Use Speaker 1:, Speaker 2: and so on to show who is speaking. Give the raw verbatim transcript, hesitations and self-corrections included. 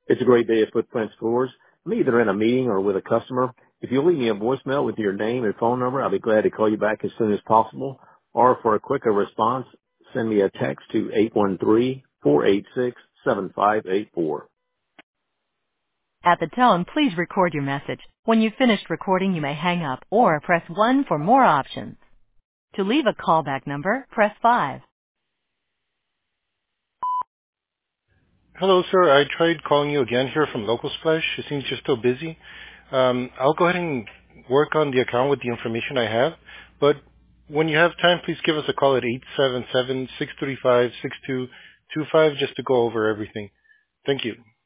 Speaker 1: It's a great day at Footprint Stores. I'm either in a meeting or with a customer. If you leave me a voicemail with your name and phone number, I'll be glad to call you back as soon as possible. Or for a quicker response, send me a text to eight one three, four eight six, seven five eight four.
Speaker 2: At the tone, please record your message. When you've finished recording, you may hang up or press one for more options. To leave a callback number, press five.
Speaker 3: Hello, sir. I tried calling you again here from Local Splash. It seems you're still busy. Um, I'll go ahead and work on the account with the information I have. But when you have time, please give us a call at eight seven seven, six three five, six two two five just to go over everything. Thank you.